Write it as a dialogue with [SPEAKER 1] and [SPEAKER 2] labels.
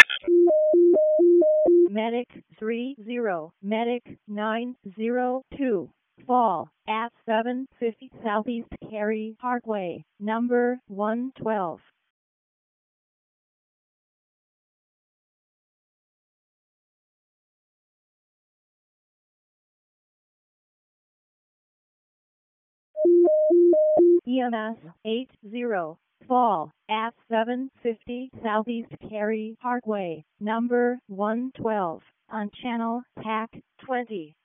[SPEAKER 1] Medic 30, Medic 902. Fall at 750 Southeast Cary Parkway, number 112. EMS 80. Fall at 750 Southeast Cary Parkway, number 112, on channel TAC 20.